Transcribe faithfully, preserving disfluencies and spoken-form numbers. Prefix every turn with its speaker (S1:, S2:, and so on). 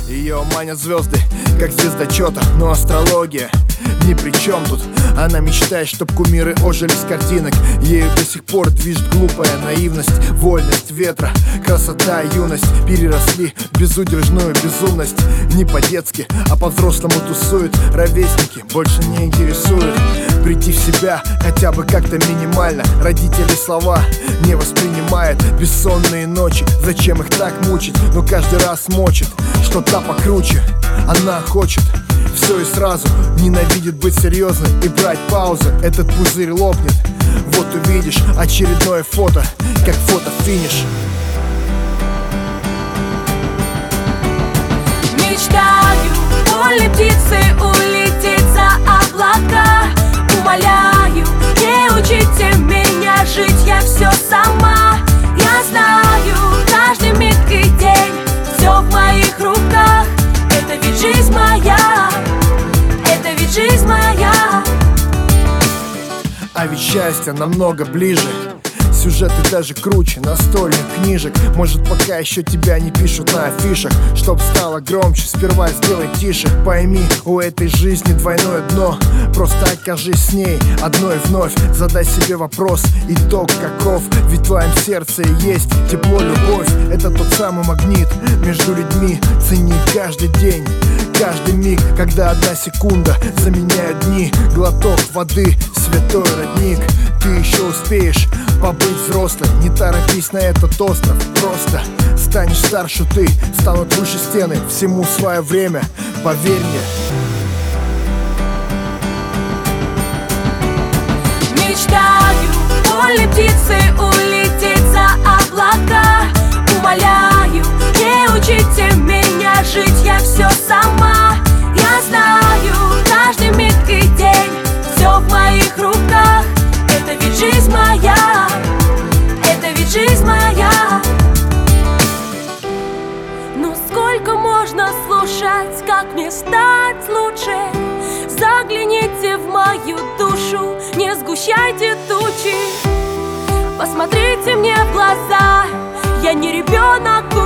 S1: Ее манят звезды, как звездочета, но астрология ни при чем тут. Она мечтает, чтоб кумиры ожили с картинок. Ею до сих пор движет глупая наивность, вольность ветра, красота и юность переросли в безудержную безумность. Не по-детски, а по-взрослому тусуют. Ровесники больше не интересуют. Прийти в себя хотя бы как-то минимально. Родители слова не воспринимают. Бессонные ночи, зачем их так мучить? Но каждый раз мочит, что та покруче. Она хочет все и сразу, ненавидит быть серьезной и брать паузы. Этот пузырь лопнет, вот увидишь очередное фото, как фото-финиш.
S2: Мечтаю вольной птицей улететь за облака. Умоляю, не учите меня жить, я все сама. Я знаю, каждый миг и день, все в моих руках. Это ведь жизнь моя, это ведь жизнь моя.
S1: А ведь счастье намного ближе. Сюжеты даже круче настольных книжек. Может, пока еще тебя не пишут на афишах. Чтоб стало громче, сперва сделай тише. Пойми, у этой жизни двойное дно. Просто окажись с ней одной вновь. Задай себе вопрос, итог каков. Ведь в твоем сердце есть тепло, любовь. Это тот самый магнит между людьми. Цени каждый день, каждый миг, когда одна секунда заменяет дни. Глоток воды, святой родник. Ты еще успеешь побыть взрослым. Не торопись на этот остров. Просто станешь старше ты, станут выше стены. Всему свое время, поверь мне.
S2: Мечтаю вольной птицей улететь за облака. Умоляю, не учите меня жить, я все сама. Я знаю, каждый миг и день, все в моих руках. Это ведь жизнь моя, это ведь жизнь моя. Ну сколько можно слушать, как мне стать лучше? Загляните в мою душу, не сгущайте тучи. Посмотрите мне в глаза, я не ребенок